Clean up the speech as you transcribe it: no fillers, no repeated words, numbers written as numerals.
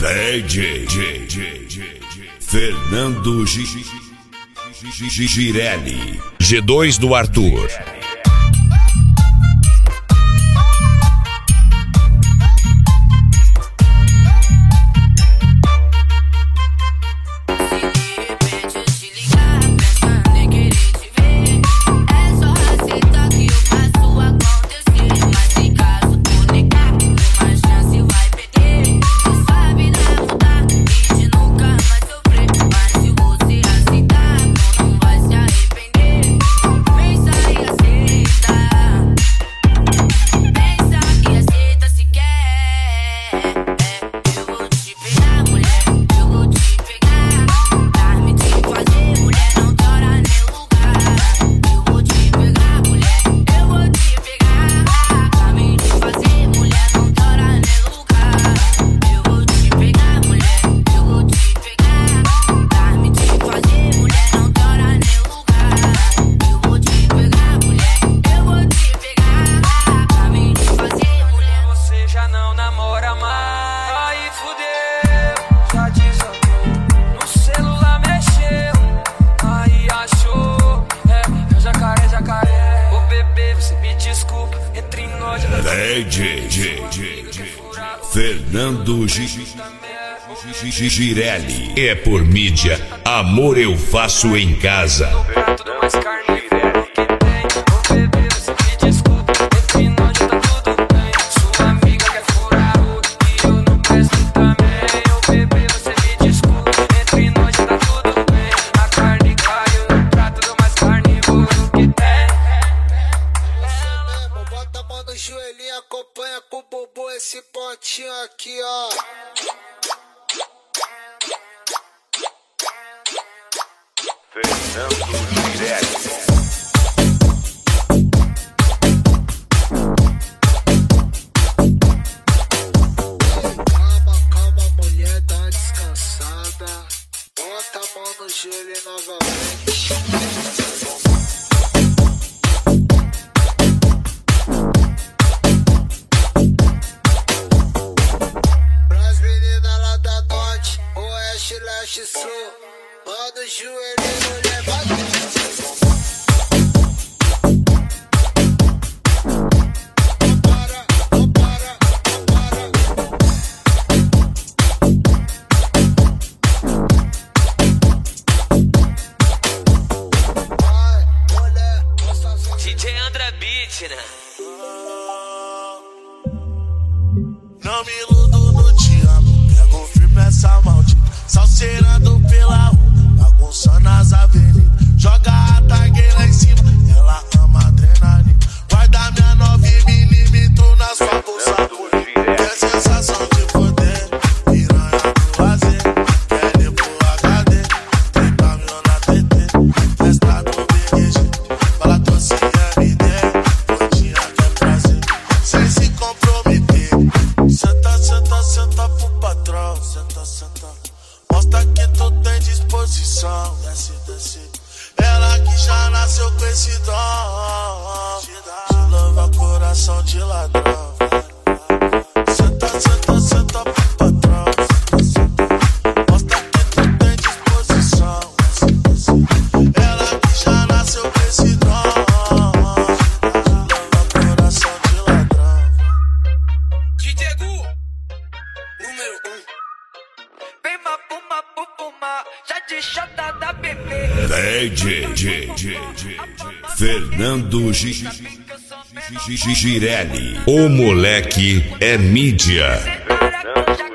Fernando Girelli. G2 do Arthur. Fernando Girelli. É por mídia, amor eu faço em casa. Joelhinho, acompanha com o bumbum esse pontinho aqui, ó. Fernando Girelli. Calma, mulher, dá uma descansada. Bota a mão no joelho novamente. Leste, sul, manda o joelho, levanta. Não para. Vai, mulher, DJ André Beat, né? Não me iludo no te amo, pego firme essa maldita. Salseirando pela rua, bagunçando as avenidas. Joga a tag lá em cima, ela ama adrenalina. Guarda minha 9mm na sua bolsa. Tem sensação de poder, piranha do lazer. Quer ir pro HD, tem caminhão na TT. Festa do BQG, fala doce MD. Pontinha que é prazer, sem se comprometer. Senta pro patrão, senta. Mostra que tu tem disposição. Desce. Ela que já nasceu com esse dom. Te louva coração de ladrão. Senta pro patrão. Mostra que tu tem disposição. Ela que já nasceu com esse dom. Te louva coração de ladrão. DJ Gu, número 1. Vem puma, já de chata da bebê. Fernando Girelli. O moleque é mídia. Cê para com